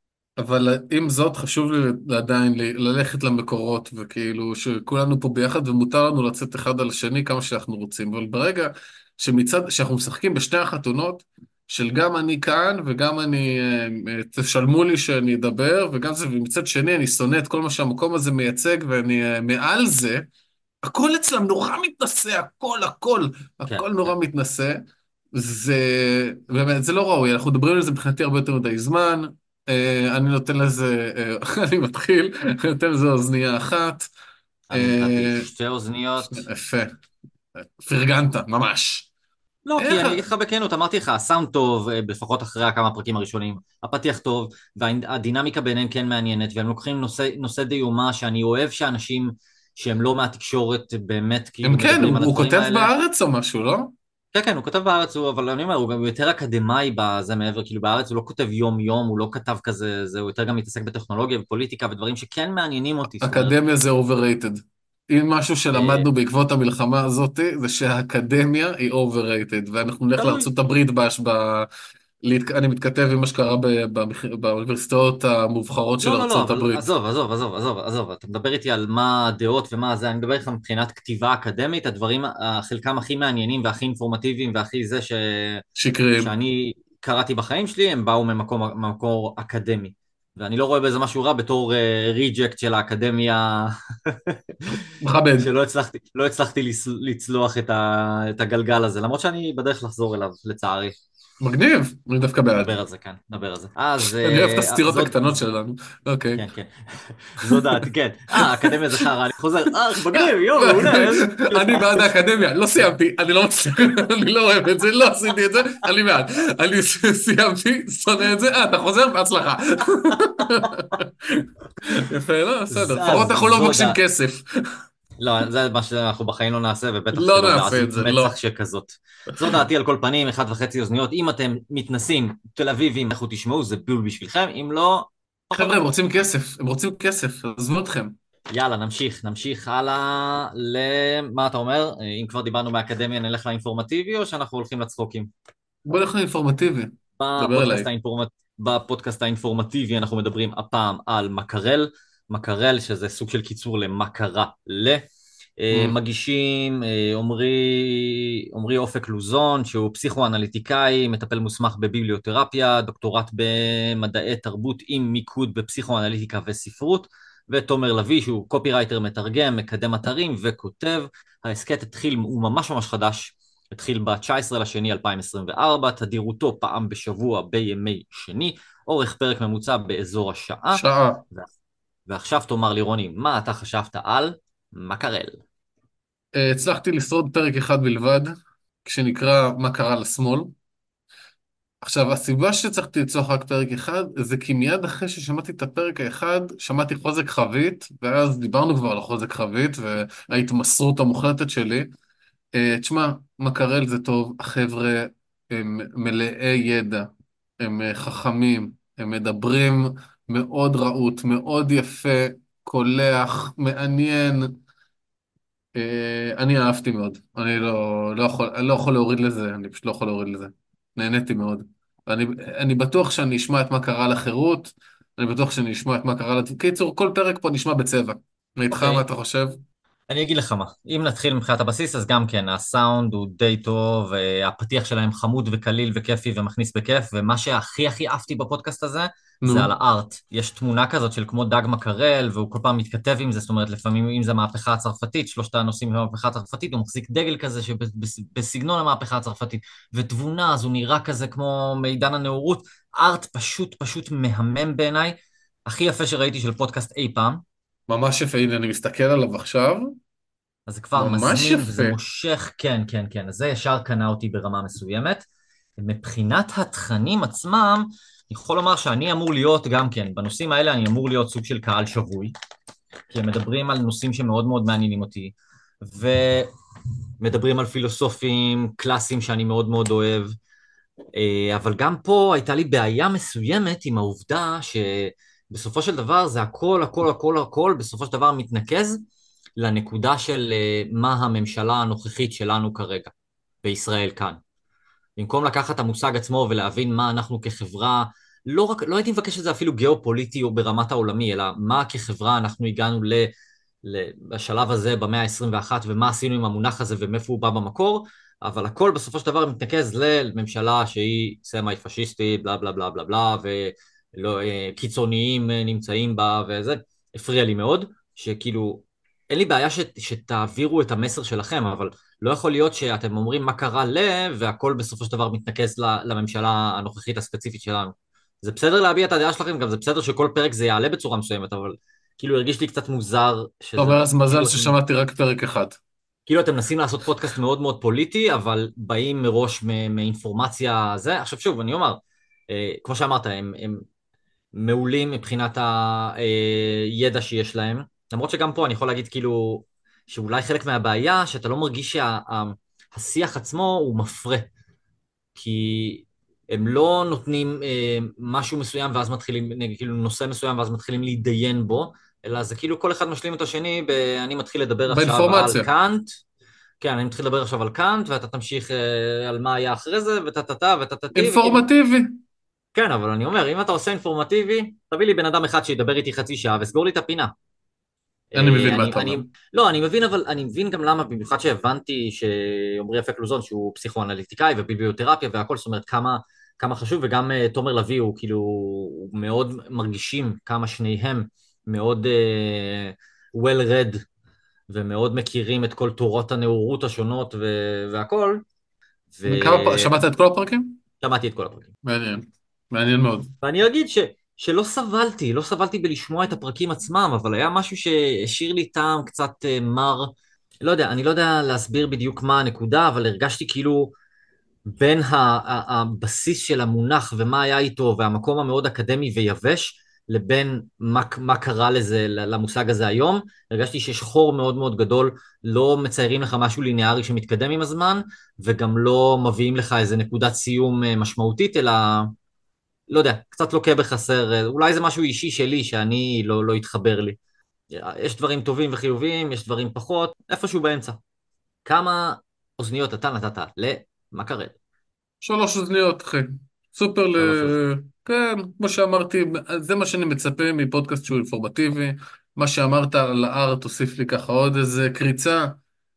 אבל עם זאת, חשוב לי עדיין ל- ללכת למקורות, וכאילו שכולנו פה ביחד, ומותר לנו לצאת אחד על השני כמה שאנחנו רוצים. אבל ברגע שמצד, שאנחנו משחקים בשתי החתונות, של גם אני כאן, וגם אני, אה, אה, תשלמו לי שאני אדבר, וגם זה, ומצד שני אני שונא את כל מה שהמקום הזה מייצג, ואני אה, מעל זה, הכל אצלם נורא מתנשא, הכל, הכל, כן, הכל כן. נורא מתנשא. זה באמת, זה לא ראוי, אנחנו מדברים על זה מבחינתי הרבה יותר מדי זמן. אה, אני נותן לזה, אה, אני מתחיל, אני נותן לזה אוזנייה אחת. אני נתתי אה, שתי אוזניות. יפה, פרגנת, ממש. לא, כי איך? אני אגיד לך בכנות, אמרתי לך, הסאונד טוב, אה, לפחות אחרי הכמה פרקים הראשונים, הפתיח טוב, והדינמיקה ביניהם כן מעניינת, והם לוקחים נושא, נושא דיומה שאני אוהב שאנשים שהם לא מהתקשורת באמת הם כאילו כן, הוא, מדברים על הוא הדברים כותב האלה. בארץ או משהו, לא? כן, כן, הוא כותב בארץ, הוא, אבל אני אומר, הוא גם יותר אקדמאי בזה מעבר, כאילו בארץ הוא לא כותב יום-יום, הוא לא כתב כזה, זה, הוא יותר גם מתעסק בטכנולוגיה ופוליטיקה ודברים שכן מעניינים אותי, זאת אומרת, אקדמיה זה overrated. אם משהו אה, שלמדנו בעקבות המלחמה הזאת, זה שהאקדמיה היא overrated, ואנחנו נלך תלוי. לארצות הברית בהש... ב... להת... אני מתכתב עם מה שקרה ב... במכ... באוניברסיטאות המובחרות של לא, לא, לא, ארצות אבל הברית. עזוב, עזוב, עזוב, עזוב, עזוב, אתה מדבר איתי על מה הדעות ומה זה, אני מדבר איתך מבחינת כתיבה אקדמית, הדברים, אה, חלקם הכי מעניינים והכי אינפורמטיביים והכי זה ש... שקריים. שאני קראתי בחיים שלי, הם באו ממקום, ממקור אקדמי. ואני לא רואה בזה משהו רע בתור ריג'קט uh, של האקדמיה, מכבד. שלא הצלחתי, לא הצלחתי לצלוח את, ה, את הגלגל הזה, למרות שאני בדרך לחזור אליו, לצערי. מגניב, אני דווקא בעד. נדבר על זה כאן, נדבר על זה. אז, אני אוהב את אה, הסתירות זו, הקטנות שלנו. אוקיי. כן, כן. זו דעתי, כן. אה, אקדמיה זה חרא, אני חוזר, אה, מגניב, יואו, מעולה, איזה כיף. אני בעד האקדמיה, לא סיימתי, אני לא מצליח, אני לא אוהב את זה, לא עשיתי את זה, אני בעד. אני סיימתי, שונא את זה, אה, אתה חוזר? בהצלחה. יפה, לא, בסדר, לפחות אז אנחנו לא זו מבקשים דעת. כסף. לא, זה מה שאנחנו בחיים לא נעשה, ובטח לא שלא נעשה את בעזות זה, מצח לא. שכזאת. זו דעתי על כל פנים, אחד וחצי אוזניות. אם אתם מתנסים, תל אביבים, לכו תשמעו, זה בול בשבילכם, אם לא, לא חבר'ה, חבל. הם רוצים כסף, הם רוצים כסף, עזבו אתכם. יאללה, נמשיך, נמשיך הלאה למה אתה אומר? אם כבר דיברנו מהאקדמיה, נלך לאינפורמטיבי, או שאנחנו הולכים לצחוקים? בוא נלך לאינפורמטיבי, דבר בפודקאסט אליי. האינפורמט... בפודקאסט האינפורמטיבי אנחנו מדברים הפעם על מקרל, מקרל שזה סוג של קיצור למה קרה ל... אה, Mm. מגישים אה, עמרי עמרי אופק לוזון, שהוא פסיכואנליטיקאי, מטפל מוסמך בביבליותרפיה, דוקטורט במדעי תרבות עם מיקוד בפסיכואנליטיקה וספרות, ותומר לביא, שהוא קופירייטר, מתרגם, מקדם אתרים וכותב. ההסכת התחיל, הוא ממש ממש חדש, התחיל ב-תשעה עשר לשני אלפיים עשרים וארבע, תדירותו פעם בשבוע בימי שני, אורך פרק ממוצע באזור השעה. שעה. ועכשיו תאמר לי, רוני, מה אתה חשבת על מקרל? אה, הצלחתי לשרוד פרק אחד בלבד, כשנקרא מה קרה לשמאל. עכשיו, הסיבה שצריכתי לצלוח רק פרק אחד, זה כי מיד אחרי ששמעתי את הפרק האחד, שמעתי חוזק חבית, ואז דיברנו כבר על החוזק חבית, וההתמסרות המוחלטת שלי. אה, תשמע, מקרל זה טוב, החבר'ה הם מלאי ידע, הם אה, חכמים, הם מדברים מאוד רהוט, מאוד יפה, קולח, מעניין. אה, אני אהבתי מאוד. אני לא, לא יכול, אני לא יכול להוריד לזה, אני פשוט לא יכול להוריד לזה. נהניתי מאוד. אני, אני בטוח שאני אשמע את מה קרה לחירות, אני בטוח שאני אשמע את מה קרה לת... קיצור, כל פרק פה נשמע בצבע. אני איתך, מה אוקיי, אתה חושב? אני אגיד לך מה, אם נתחיל מבחינת הבסיס, אז גם כן, הסאונד הוא די טוב, הפתיח שלהם חמוד וקליל וכיפי ומכניס בכיף, ומה שהכי הכי אהבתי בפודקאסט הזה, זה על נו. הארט. יש תמונה כזאת של כמו דג מקרל, והוא כל פעם מתכתב עם זה, זאת אומרת, לפעמים אם זה המהפכה הצרפתית, שלושת הנושאים במהפכה הצרפתית, הוא מחזיק דגל כזה שבסגנון המהפכה הצרפתית, ותבונה, אז הוא נראה כזה כמו מידן הנאורות, ארט פשוט פשוט מהמם בעיניי, הכי יפה שראיתי של פודקאסט אי פעם. ממש יפה, הנה אני מסתכל עליו עכשיו, אז זה כבר ממש מזמין וזה יפה. מושך, כן, כן, כן, אז זה ישר קנה אותי ברמה מסוימת. מבחינת התכנים עצמם, אני יכול לומר שאני אמור להיות גם כן, בנושאים האלה אני אמור להיות סוג של קהל שבוי, כי הם מדברים על נושאים שמאוד מאוד מעניינים אותי, ומדברים על פילוסופים קלאסיים שאני מאוד מאוד אוהב, אה, אבל גם פה הייתה לי בעיה מסוימת עם העובדה שבסופו של דבר זה הכל, הכל, הכל, הכל, בסופו של דבר מתנקז לנקודה של אה, מה הממשלה הנוכחית שלנו כרגע, בישראל כאן. במקום לקחת את המושג עצמו ולהבין מה אנחנו כחברה, לא רק, לא הייתי מבקש את זה אפילו גיאופוליטי או ברמת העולמי, אלא מה כחברה אנחנו הגענו ל, ל, בשלב הזה במאה ה-עשרים ואחת ומה עשינו עם המונח הזה ומאיפה הוא בא במקור, אבל הכל בסופו של דבר מתנקז לממשלה שהיא סמי פשיסטית, בלה בלה בלה בלה בלה, וקיצוניים נמצאים בה וזה, הפריע לי מאוד, שכאילו, אין לי בעיה ש, שתעבירו את המסר שלכם, אבל לא יכול להיות שאתם אומרים מה קרה ל... והכל בסופו של דבר מתנקז לממשלה הנוכחית הספציפית שלנו. זה בסדר להביע את הדעה שלכם, גם זה בסדר שכל פרק זה יעלה בצורה מסוימת, אבל כאילו הרגיש לי קצת מוזר אתה שזה... אומר אז מזל כאילו אתם, ששמעתי רק פרק אחד. כאילו אתם מנסים לעשות פודקאסט מאוד מאוד פוליטי, אבל באים מראש מ- מאינפורמציה זה. עכשיו שוב, אני אומר, אה, כמו שאמרת, הם, הם מעולים מבחינת הידע שיש להם, למרות שגם פה אני יכול להגיד כאילו שאולי חלק מהבעיה שאתה לא מרגיש שהשיח עצמו הוא מפרה, כי הם לא נותנים אה, משהו מסוים ואז מתחילים, נגיד, כאילו נושא מסוים ואז מתחילים להתדיין בו, אלא זה כאילו כל אחד משלים את השני, ב... אני מתחיל לדבר עכשיו על באינפורמציה. קאנט, כן, אני מתחיל לדבר עכשיו על קאנט, ואתה תמשיך אה, על מה היה אחרי זה, וטה-טה-טה וטה-טה-טי, וכאילו, אינפורמטיבי. כן, אבל אני אומר, אם אתה עושה אינפורמטיבי, תביא לי בן אדם אחד שידבר איתי חצי שעה וסגור לי את הפינה. אני אה, מבין מה אני, אתה אומר. אני, לא, אני מבין, אבל אני מבין גם למה, במיוחד שהבנתי שעמרי אפק לוזון, שהוא פסיכואנליטיקאי וביבליותרפיה והכל, זאת אומרת, כמה, כמה חשוב, וגם uh, תומר לביא הוא כאילו, הוא מאוד מרגישים כמה שניהם מאוד uh, well read, ומאוד מכירים את כל תורות הנאורות השונות ו- והכל, ו... כמה פ... שמעת את כל הפרקים? שמעתי את כל הפרקים. מעניין, מעניין מאוד. ואני אגיד ש, שלא סבלתי, לא סבלתי בלשמוע את הפרקים עצמם, אבל היה משהו שהשאיר לי טעם קצת אה, מר. לא יודע, אני לא יודע להסביר בדיוק מה הנקודה, אבל הרגשתי כאילו בין ה- ה- הבסיס של המונח ומה היה איתו, והמקום המאוד אקדמי ויבש, לבין מה, מה קרה לזה, למושג הזה היום, הרגשתי שיש חור מאוד מאוד גדול, לא מציירים לך משהו ליניארי שמתקדם עם הזמן, וגם לא מביאים לך איזה נקודת סיום אה, משמעותית, אלא לא יודע, קצת לוקה בחסר, אולי זה משהו אישי שלי שאני לא, לא התחבר לי. יש דברים טובים וחיוביים, יש דברים פחות, איפשהו באמצע. כמה אוזניות אתה נתת למקרל? שלוש אוזניות, אחי. סופר ל... שלוש אוזניות. כן, כמו שאמרתי, זה מה שאני מצפה מפודקאסט שהוא אינפורמטיבי. מה שאמרת על ה-R תוסיף לי ככה עוד איזה קריצה.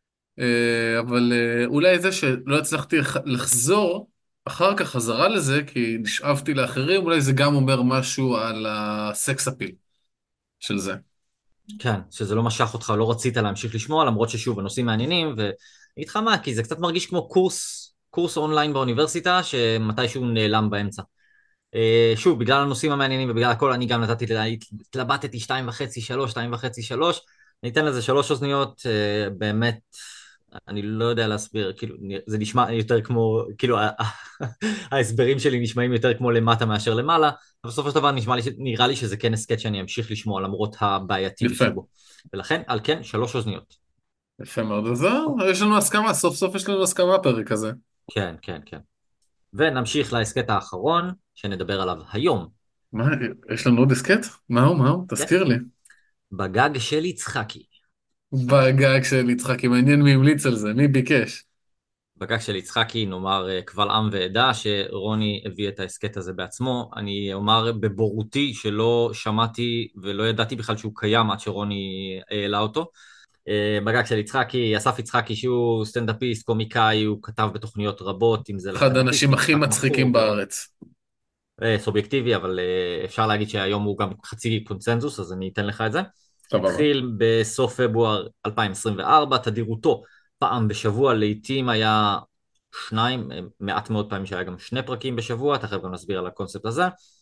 אה, אבל אה, אולי זה שלא הצלחתי לח- לחזור אחר כך חזרה לזה, כי נשאבתי לאחרים, אולי זה גם אומר משהו על הסקס אפיל של זה. כן, שזה לא משך אותך, לא רצית להמשיך לשמוע, למרות ששוב, הנושאים מעניינים, ואני אגיד לך מה, כי זה קצת מרגיש כמו קורס, קורס אונליין באוניברסיטה, שמתישהו נעלם באמצע. אה, שוב, בגלל הנושאים המעניינים ובגלל הכל, אני גם נתתי, התלבטתי שתיים וחצי, שלוש, שתיים וחצי, שלוש, אני אתן לזה שלוש אוזניות, אה, באמת, אני לא יודע להסביר, כאילו, זה נשמע יותר כמו, כאילו, ההסברים שלי נשמעים יותר כמו למטה מאשר למעלה, אבל בסופו של דבר נשמע לי, נראה לי שזה כן הסכת שאני אמשיך לשמוע למרות הבעייתיות יפה, שבו. ולכן, על כן, שלוש אוזניות. יפה מאוד. אז זהו, יש לנו הסכמה, סוף סוף יש לנו הסכמה פרק הזה. כן, כן, כן. ונמשיך להסכת האחרון, שנדבר עליו היום. מה, יש לנו עוד הסכת? מהו, מהו? כן, תזכיר לי. בגג של יצחקי. בגג של יצחקי, מעניין מי המליץ על זה, מי ביקש. בגג של יצחקי, נאמר אה, קבל עם ועדה, שרוני הביא את ההסכת הזה בעצמו. אני אומר בבורותי שלא שמעתי ולא ידעתי בכלל שהוא קיים עד שרוני העלה אותו. אה, בגג של יצחקי, אסף יצחקי, שהוא סטנדאפיסט, קומיקאי, הוא כתב בתוכניות רבות, אם זה אחד האנשים לסטנדאפיסט, הכי משחק מצחיקים מכור, ועוד. בארץ. אה, סובייקטיבי, אבל אה, אפשר להגיד שהיום הוא גם חצי קונצנזוס, אז אני אתן לך את זה. סבבה. התחיל בסוף פברואר אלפיים עשרים וארבע, תדירותו פעם בשבוע, לעתים היה שניים, אה, מעט מאוד פעמים שהיה גם שני פרקים בשבוע, תכף גם נסביר על הקונספט הזה.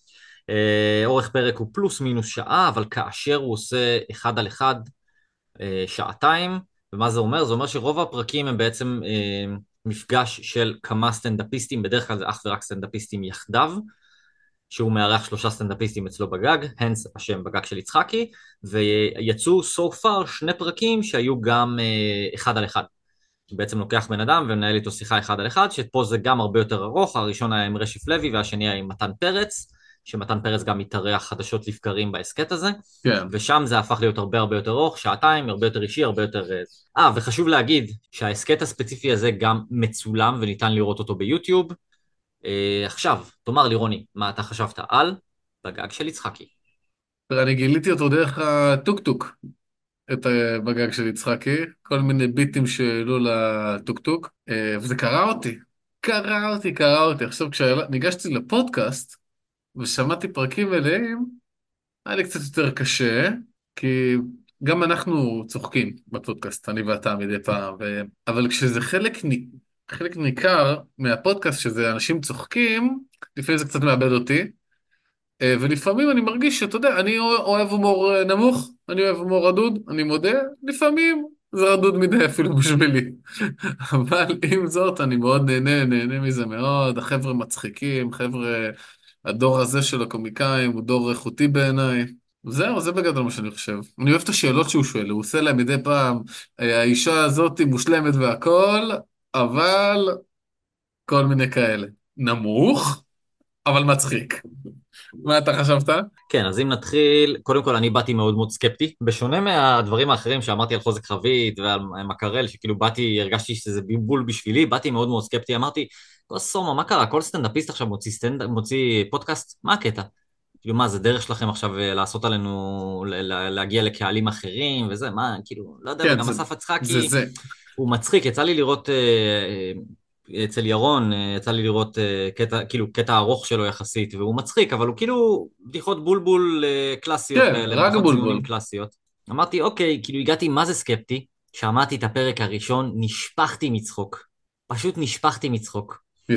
אה, אורך פרק הוא פלוס מינוס שעה, אבל כאשר הוא עושה אחד על אחד, אה, שעתיים, ומה זה אומר? זה אומר שרוב הפרקים הם בעצם אה, מפגש של כמה סטנדאפיסטים, בדרך כלל זה אך ורק סטנדאפיסטים יחדיו, שהוא מארח שלושה סטנדאפיסטים אצלו בגג, הנס השם בגג של יצחקי, ויצאו so far שני פרקים שהיו גם אה, אחד על אחד. בעצם לוקח בן אדם ומנהל איתו שיחה אחד על אחד, שפה זה גם הרבה יותר ארוך, הראשון היה עם רשיף לוי והשני היה עם מתן פרץ, שמתן פרץ גם מתארח חדשות לבקרים בהסכת הזה, כן. ושם זה הפך להיות הרבה הרבה יותר ארוך, שעתיים, הרבה יותר אישי, הרבה יותר... אה, וחשוב להגיד שההסכת הספציפי הזה גם מצולם וניתן לראות אותו ביוטיוב. אה, עכשיו, תאמר לי רוני, מה אתה חשבת על בגג של יצחקי? תראה, אני גיליתי אותו דרך הטוקטוק, את ה- בגג של יצחקי, כל מיני ביטים שהעלו לטוקטוק, אה, וזה קרע אותי. קרע אותי, קרע אותי. עכשיו, כשניגשתי לפודקאסט ושמעתי פרקים מלאים, היה לי קצת יותר קשה, כי גם אנחנו צוחקים בפודקאסט, אני ואתה מדי פעם, ו... אבל כשזה חלק, נ... חלק ניכר מהפודקאסט, שזה אנשים צוחקים, לפעמים זה קצת מאבד אותי, אה, ולפעמים אני מרגיש שאתה יודע, אני אוהב הומור אה, נמוך, אני אוהב הומור רדוד, אני מודה, לפעמים זה רדוד מדי אפילו בשבילי. אבל עם זאת, אני מאוד נהנה, נהנה מזה מאוד, החבר'ה מצחיקים, חבר'ה, הדור הזה של הקומיקאים הוא דור איכותי בעיניי. זהו, זה בגדול מה שאני חושב. אני אוהב את השאלות שהוא שואל, הוא עושה להם מדי פעם, "אה, האישה הזאת היא מושלמת והכל, אבל כל מיני כאלה. נמוך, אבל מצחיק. מה אתה חשבת? כן, אז אם נתחיל, קודם כל אני באתי מאוד מאוד סקפטי, בשונה מהדברים האחרים שאמרתי על חוזק חבית ועל מקרל, שכאילו באתי, הרגשתי שזה בלבול בשבילי, באתי מאוד מאוד סקפטי, אמרתי, סומה, מה קרה? כל סטנדאפיסט עכשיו מוציא, סטנד... מוציא פודקאסט, מה הקטע? כאילו מה, זה דרך שלכם עכשיו אה, לעשות עלינו, ל- ל- להגיע לקהלים אחרים וזה, מה, כאילו, לא יודע, כן, וגם זה אסף זה. יצחקי, זה. הוא מצחיק, יצא לי לראות, אה, אה, אצל ירון, אה, יצא לי לראות אה, קטע, כאילו, קטע ארוך שלו יחסית, והוא מצחיק, אבל הוא כאילו בדיחות בולבול אה, קלאסיות כן, כאלה, רק בדיחות בולבול. זיונים קלאסיות. אמרתי, אוקיי, כאילו הגעתי מה זה סקפטי, שמעתי את הפרק הראשון, נשפכתי מצחוק. פשוט נשפכתי מצחוק. יפה.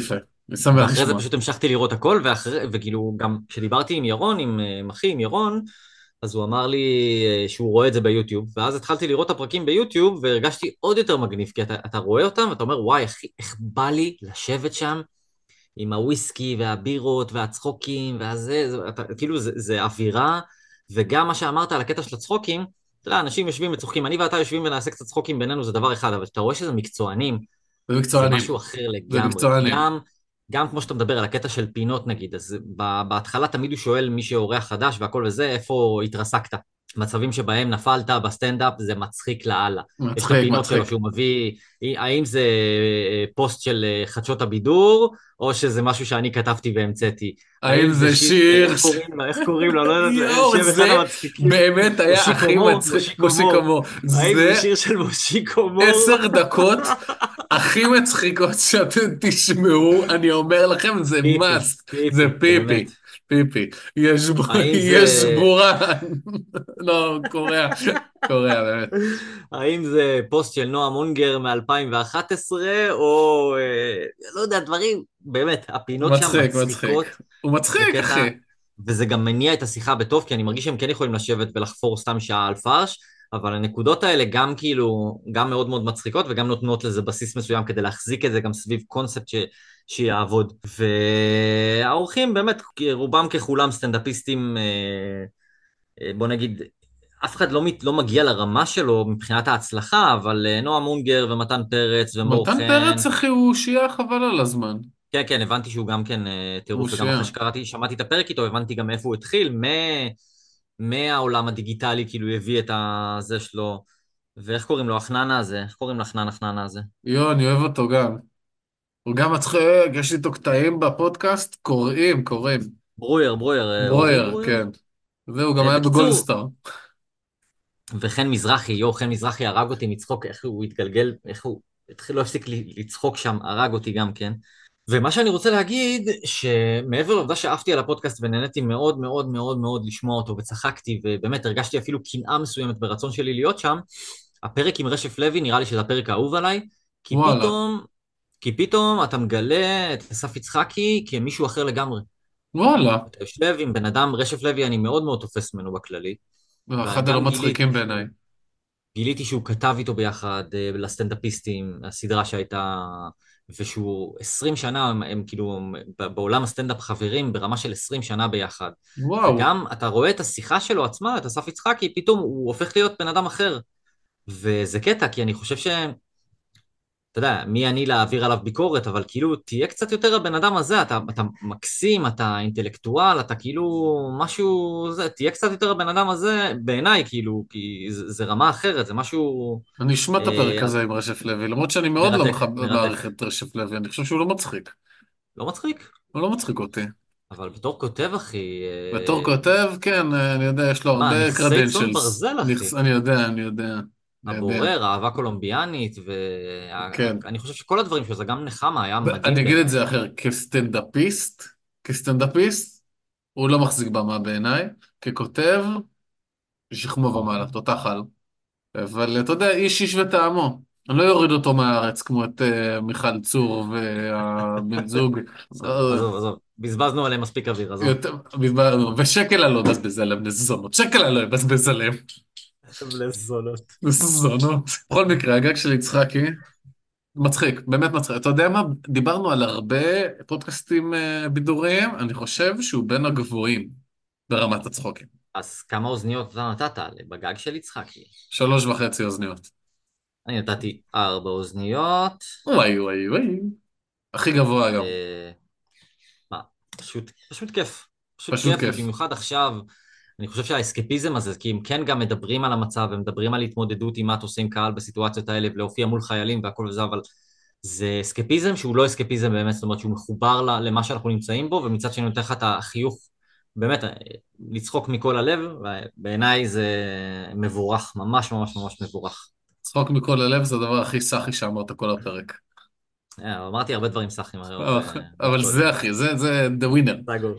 אני שמח ואחרי זה לשמוע. פשוט המשכתי לראות הכל, ואחרי, וכאילו גם כשדיברתי עם ירון, עם, אה, עם אחי, עם ירון, אז הוא אמר לי אה, שהוא רואה את זה ביוטיוב, ואז התחלתי לראות את הפרקים ביוטיוב, והרגשתי עוד יותר מגניב, כי אתה, אתה רואה אותם, ואתה אומר, וואי, איך, איך בא לי לשבת שם עם הוויסקי והבירות והצחוקים והזה, זה, אתה, כאילו זה, זה אווירה, וגם מה שאמרת על הקטע של הצחוקים, אתה יודע, אנשים יושבים וצוחקים, אני ואתה יושבים ונעשה קצת צחוקים בינינו, זה דבר אחד, אבל כשאתה רואה שזה מקצוענים, זה זה מקצוענים. משהו אחר זה לגמרי. מקצוענים. גם, גם כמו שאתה מדבר על הקטע של פינות נגיד, אז ב- בהתחלה תמיד הוא שואל מי שאורח חדש והכל וזה, איפה התרסקת? מצבים שבהם נפלת בסטנדאפ זה מצחיק לאללה. יש את מצחיק, הפינות שלו מצחיק. שהוא מביא, האם זה אה, פוסט של אה, חדשות הבידור, או שזה משהו שאני כתבתי והמצאתי. האם האם זה זה שיר, שיר? איך קוראים לו, איך קוראים לו, לא יודעת, אין יואו, שם אחד זה המצחיקים. באמת היה הכי מושיקו מור, מצחיק. מושיקו מושיקו מור. מור. האם זה זה שיר של מושיקו מור? עשר דקות הכי מצחיקות שאתם תשמעו, אני אומר לכם, זה פיפי, must. זה פיפי, פיפי. באמת. פיפי. יש ב- האם זה, יש בורן. לא, קורע. קורע, באמת. האם זה פוסט של נועה מונגר מ-אלפיים ואחת עשרה, או אה, לא יודע, דברים, באמת, הפינות שם מצחיק, מצחיק. מצחיקות, הוא זה מצחיק, קטע, אחי. וזה גם מניע את השיחה בטוב, כי אני מרגיש שהם כן יכולים לשבת ולחפור סתם שעה על פרש, אבל הנקודות האלה גם כאילו, גם מאוד מאוד מצחיקות, וגם נותנות לזה בסיס מסוים כדי להחזיק את זה גם סביב קונספט ש... שיעבוד. והאורחים באמת, רובם ככולם סטנדאפיסטים, אה, אה, בוא נגיד, אף אחד לא, מת- לא מגיע לרמה שלו מבחינת ההצלחה, אבל אה, נועה מונגר ומתן פרץ ומור מתן חן, פרץ, אחי, הוא שיעה חבל על הזמן. כן, כן, הבנתי שהוא גם כן אה, הוא טירוף, וגם אחרי שיעה. שקראתי, שמעתי את הפרק איתו, הבנתי גם איפה הוא התחיל, מ... מהעולם הדיגיטלי, כאילו הוא הביא את הזה שלו, ואיך קוראים לו, החננה הזה, איך קוראים לחנן החננה הזה? יו, אני אוהב אותו גם. הוא גם מצחיק, יש לי איתו קטעים בפודקאסט, קוראים, קוראים. ברויר, ברויר, אה, אורי ברויר, ברויר? כן. והוא גם אה, היה בקיצור, בגולדסטאר. וחן מזרחי, יו, חן מזרחי הרג אותי מצחוק, איך הוא התגלגל, איך הוא התחיל, לא הפסיק לי- לצחוק שם, הרג אותי גם כן. ומה שאני רוצה להגיד, שמעבר לעובדה שעפתי על הפודקאסט ונהניתי מאוד מאוד מאוד מאוד לשמוע אותו וצחקתי, ובאמת הרגשתי אפילו קנאה מסוימת ברצון שלי להיות שם, הפרק עם רשף לוי נראה לי שזה הפרק האהוב עליי, כי וואלה. פתאום, כי פתאום אתה מגלה את אסף יצחקי כמישהו אחר לגמרי. וואלה. אתה יושב עם בן אדם, רשף לוי אני מאוד מאוד תופס ממנו בכללי, אחד הלא וגם מצחיקים גיליתי בעיניי. שהוא גיליתי שהוא כתב איתו ביחד אה, לסטנדאפיסטים, הסדרה שהייתה, ושהוא עשרים שנה, הם, הם כאילו הם בעולם הסטנדאפ חברים ברמה של עשרים שנה ביחד. וואו. וגם אתה רואה את השיחה שלו עצמה, את אסף יצחקי, פתאום הוא הופך להיות בן אדם אחר. וזה קטע, כי אני חושב ש... אתה יודע, מי אני להעביר עליו ביקורת, אבל כאילו, תהיה קצת יותר הבן אדם הזה, אתה, אתה מקסים, אתה אינטלקטואל, אתה כאילו משהו, זה, תהיה קצת יותר הבן אדם הזה, בעיניי, כאילו, כי זה, זה רמה אחרת, זה משהו אני אשמע את הפרק אה, הזה עם רשף לוי, למרות שאני מאוד לא מרתק, מחב- מרתק. מעריך את רשף לוי, אני חושב שהוא לא מצחיק. לא מצחיק, הוא לא מצחיק אותי. אבל בתור כותב, אחי, בתור אה, כותב, כן, אני יודע, יש לו מה, הרבה נכסי צאן credentials. ברזל, נכס... אחי. אני יודע, אני יודע. אני יודע. הבורר, אהבה קולומביאנית, כן. ואני חושב שכל הדברים שלו, זה גם נחמה, היה אני מדהים אגיד את בעיניי. זה אחר, כסטנדאפיסט, כסטנדאפיסט, הוא לא מחזיק במה בעיניי. ככותב, שכמו ומעלה, תותח על. אבל אתה יודע, איש איש וטעמו. אני לא יוריד אותו מהארץ כמו את uh, מיכל צור והבן זוג. עזוב, אה, עזוב, עזוב, בזבזנו עליהם מספיק אוויר, עזוב. יותר- ושקל עליו בזבז עליהם נזונות. שקל עליו בזבז עליהם לזונות. נזונות. בכל מקרה, הגג של יצחקי, מצחיק, באמת מצחיק. אתה יודע מה? דיברנו על הרבה פודקאסטים אה, בידוריים, אני חושב שהוא בין הגבוהים ברמת הצחוקים. אז כמה אוזניות אתה נתת בגג של יצחקי? שלוש וחצי אוזניות. אני נתתי ארבע אוזניות. וואי וואי וואי. הכי גבוה היום. אה, מה, פשוט, פשוט כיף. פשוט פשוט כיף, כיף. ובמיוחד עכשיו, אני חושב שהאסקפיזם הזה, כי הם כן גם מדברים על המצב, הם מדברים על התמודדות עם מה אתה עושה עם קהל בסיטואציות האלה, ולהופיע מול חיילים והכל וזה, אבל זה אסקפיזם שהוא לא אסקפיזם באמת, זאת אומרת שהוא מחובר ל- למה שאנחנו נמצאים בו, ומצד שני נותן לך את החיוך, באמת, לצחוק מכל הלב, ובעיניי זה מבורך, ממש ממש ממש מבורך. צחוק מכל הלב זה הדבר הכי סאחי שאמרת כל הפרק. אה, אמרתי הרבה דברים סאחים היום, אה, אה, אבל בפוד. זה אחי, זה, זה the winner. סגור.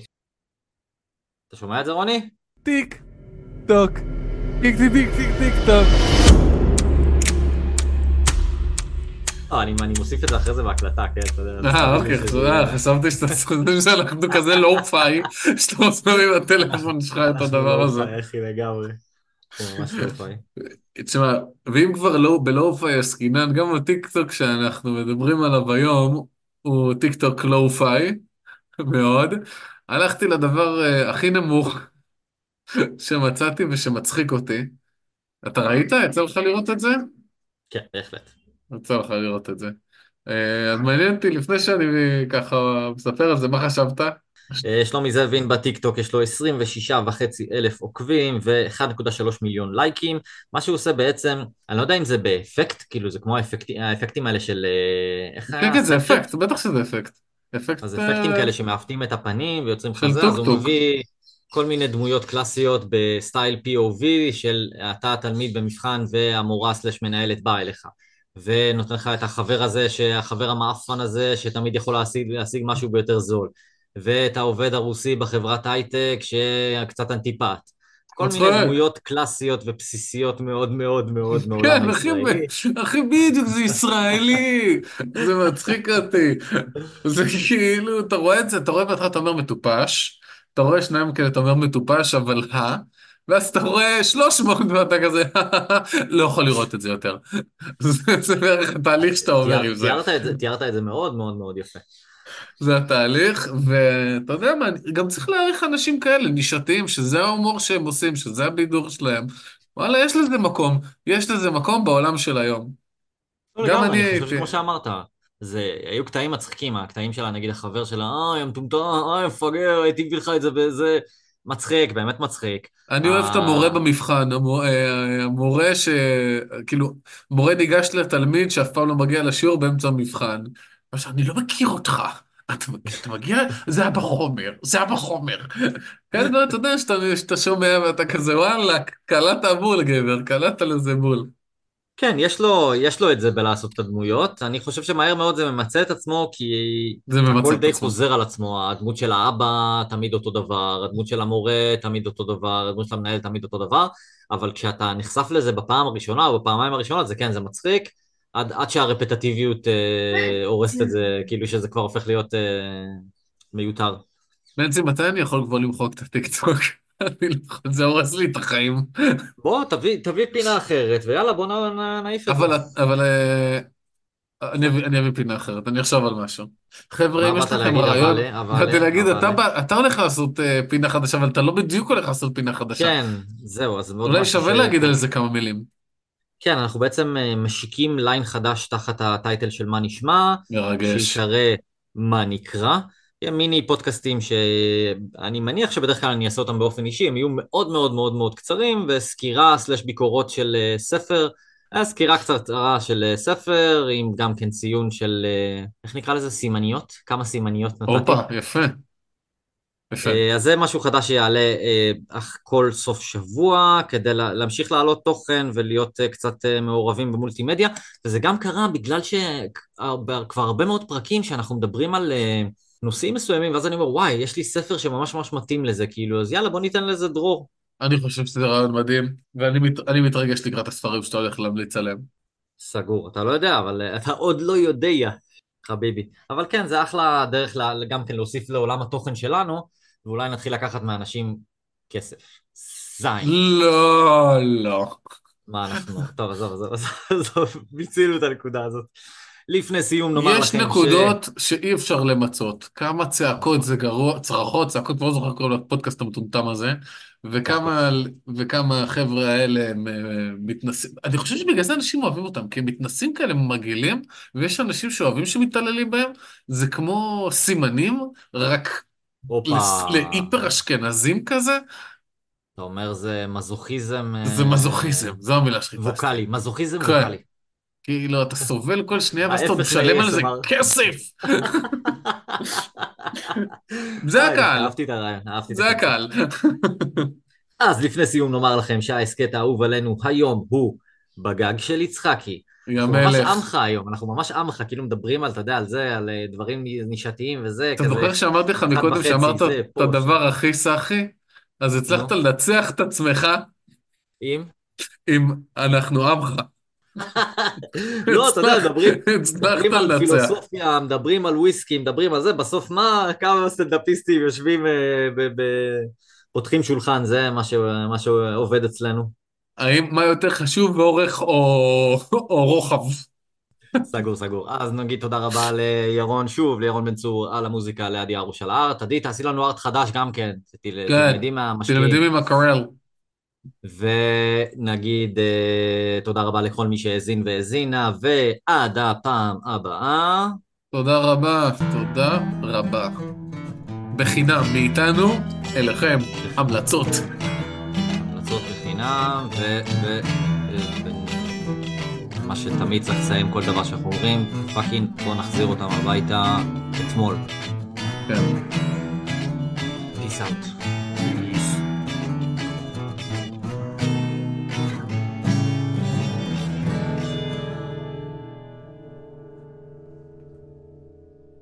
אתה שומע את זה, רוני? טיק טוק, טיק טיק טיק טיק טיק טוק. אה, לא, אני אני מוסיף את זה אחרי זה בהקלטה, כן? אתה יודע, אז אה, תאמין לי אוקיי, שזה אה, יהיה חשבתי שאתה חושבים שאנחנו כזה לואו-פיי, שאתה עושה עם הטלפון שלך את אנחנו הדבר הזה. לואו-פיי, אחי, לגמרי. אנחנו ממש לואו-פיי. תשמע, ואם כבר לא בלואו-פיי עסקינן, גם הטיקטוק שאנחנו מדברים עליו היום, הוא טיקטוק לואו-פיי, מאוד. הלכתי לדבר אה, הכי נמוך שמצאתי ושמצחיק אותי. אתה ראית? יצא לך לראות את זה? כן, בהחלט. יצא לך לראות את זה. אה, אז מעניין אותי, לפני שאני ככה מספר על זה, מה חשבת? אה, שלומי זבין בטיקטוק יש לו עשרים ושישה וחצי אלף עוקבים ו-אחד נקודה שלוש מיליון לייקים. מה שהוא עושה בעצם, אני לא יודע אם זה באפקט, כאילו זה כמו האפקטים, האפקטים האלה של, אה, איך כן, היה? כן, זה סנאפצ'אט? אפקט, בטח שזה אפקט. אז אפקט אפקטים אה, כאלה שמאפתים את הפנים ויוצרים של חזה, אז הוא טוק-טוק. מביא כל מיני דמויות קלאסיות בסטייל פי או וי של אתה התלמיד במבחן והמורה סלש מנהלת באה אליך. ונותן לך את החבר הזה, החבר המאפן הזה, שתמיד יכול להשיג, להשיג משהו ביותר זול. ואת העובד הרוסי בחברת הייטק שקצת אנטיפט. כל מיני מצחיק. דמויות קלאסיות ובסיסיות מאוד מאוד מאוד מעולם כן, אחי, הישראלי. אחי, בדיוק, זה ישראלי. זה מצחיק אותי. זה כאילו, אתה רואה את זה, אתה רואה בהתחלה, אתה אומר מטופש, אתה רואה שניים כאלה, אתה אומר מטופש, אבל הא, ואז אתה רואה שלוש מאות ואתה כזה, לא יכול לראות את זה יותר. זה זה בערך התהליך שאתה עובר תיאר, עם זה. תיארת את זה, תיארת את זה מאוד מאוד מאוד יפה. זה התהליך, ואתה יודע מה, גם צריך להעריך אנשים כאלה, נישתיים, שזה ההומור שהם עושים, שזה הבידור שלהם. וואלה, יש לזה מקום, יש לזה מקום בעולם של היום. לא גם לגמרי, אני אני חושב הייתי, שכמו שאמרת, זה, היו קטעים מצחיקים, הקטעים שלה, נגיד החבר שלה, אה, יא מטומטם, אה, יא מפגר, הייתי מביא לך את זה וזה, מצחיק, באמת מצחיק. אני אוהב את המורה אה, במבחן, המורה, המורה ש... כאילו, מורה ניגש לתלמיד שאף פעם לא מגיע לשיעור באמצע המבחן. עכשיו, אני לא מכיר אותך. אתה, אתה מגיע, זה היה בחומר, זה היה בחומר. כן, לא, אתה יודע שאתה, שאתה שומע ואתה כזה, וואלה, קלעת בול, גבר, קלעת לזה בול. כן, יש לו, יש לו את זה בלעשות את הדמויות, אני חושב שמהר מאוד זה ממצה את עצמו, כי זה ממצה הכל את די עצמו. חוזר על עצמו, הדמות של האבא תמיד אותו דבר, הדמות של המורה תמיד אותו דבר, הדמות של המנהל תמיד אותו דבר, אבל כשאתה נחשף לזה בפעם הראשונה או בפעמיים הראשונות, זה כן, זה מצחיק, עד, עד שהרפטטיביות אה, הורסת את זה, כאילו שזה כבר הופך להיות אה, מיותר. בנצי, מתי אני יכול כבר למחוק את הטיקטוק? אני לא- זה הורס לי את החיים. בוא, תביא, תביא פינה אחרת, ויאללה, בוא נ- נ- נעיף את זה. אבל, אבל אה, אני אביא, אני אביא פינה אחרת, אני אחשוב על משהו. חבר'ה, מה אם באת יש לכם להגיד, אבל, רעיון, אבל, באתי להגיד, אתה, אבל, בא- אתה הולך לעשות אה, פינה חדשה, אבל אתה לא בדיוק הולך לעשות פינה חדשה. כן, זהו, אז עוד אולי משהו שווה להגיד על שקורה. זה כמה מילים. כן, אנחנו בעצם אה, משיקים ליין חדש תחת הטייטל של מה נשמע, מרגש. שיקרא מה נקרא. יהיה מיני פודקאסטים שאני מניח שבדרך כלל אני אעשה אותם באופן אישי, הם יהיו מאוד מאוד מאוד מאוד קצרים, וסקירה סלש ביקורות של אה, ספר, אה, סקירה קצרה של אה, ספר, עם גם כן ציון של, אה, איך נקרא לזה? סימניות? כמה סימניות הופה, נתתי? יפה, יפה. אה, אז זה משהו חדש שיעלה אה, אך כל סוף שבוע, כדי לה, להמשיך להעלות תוכן ולהיות אה, קצת אה, מעורבים במולטימדיה, וזה גם קרה בגלל שכבר הרבה מאוד פרקים שאנחנו מדברים על אה, נושאים מסוימים, ואז אני אומר, וואי, יש לי ספר שממש ממש מתאים לזה, כאילו, אז יאללה, בוא ניתן לזה דרור. אני חושב שזה רעיון מדהים, ואני מת, אני מתרגש לקראת הספרים שאתה הולך להמליץ עליהם. סגור, אתה לא יודע, אבל אה, אתה עוד לא יודע, חביבי. אבל כן, זה אחלה דרך לה, גם כן להוסיף לעולם התוכן שלנו, ואולי נתחיל לקחת מאנשים כסף. זין. לא, לא. מה אנחנו... טוב, עזוב, עזוב, עזוב, עזוב, מיצינו את הנקודה הזאת. לפני סיום נאמר יש לכם ש... נקודות שאי אפשר למצות. כמה צעקות זה גרוע, צרחות, צעקות, לא זוכר כל הפודקאסט המטומטם הזה, צעקות. וכמה, וכמה החבר'ה האלה הם אה, מתנסים. אני חושב שבגלל זה אנשים אוהבים אותם, כי הם מתנסים כאלה מגעילים, ויש אנשים שאוהבים שמתעללים בהם, זה כמו סימנים, רק הופה, לס- להיפר אשכנזים כזה, אתה אומר זה מזוכיזם זה אה, מזוכיזם, זו המילה שחיפשתי. ווקאלי, מזוכיזם כן, ווקאלי. כאילו, אתה סובל כל שנייה, ואז אתה האפס משלם על זה ל-איי אס אם אר. כסף! זה איי, הקהל. אהבתי את הרעיון, אהבתי את זה הקונספט. הקהל. אז לפני סיום נאמר לכם שההסכת האהוב עלינו היום הוא בגג של יצחקי. יא אנחנו ממש מלך. עמך היום, אנחנו ממש עמך, כאילו מדברים על, אתה יודע, על זה, על אה, דברים נישתיים וזה, אתה כזה, זוכר שאמרתי לך אחד מקודם וחצי, שאמרת זה, את פה, שם. הדבר הכי סאחי? אז הצלחת נו, לנצח את עצמך אם? עם אנחנו עמך. לא, אתה יודע, מדברים, הצלחת מדברים על לנצח. פילוסופיה, מדברים על וויסקי, מדברים על זה, בסוף מה, כמה סטנדאפיסטים יושבים, אה, ב- ב- פותחים שולחן, זה מה ש- מה שעובד אצלנו. האם מה יותר חשוב, אורך או או רוחב? סגור, סגור. אז נגיד תודה רבה לירון שוב, לירון בן צור על המוזיקה, לידי הרוש על הארט. עדי, תעשי לנו ארט חדש גם כן, תל- כן, תלמדי מהמשקיעים. תלמדים עם הקרל. ונגיד אה, תודה רבה לכל מי שהאזין והאזינה, ועד הפעם הבאה. תודה רבה, תודה רבה. בחינם מאיתנו אליכם, המלצות. המלצות בחינם, ו... ו... ו... מה שתמיד צריך לסיים כל דבר שאנחנו אומרים, פאקינג בוא נחזיר אותם הביתה אתמול. כן. Peace out.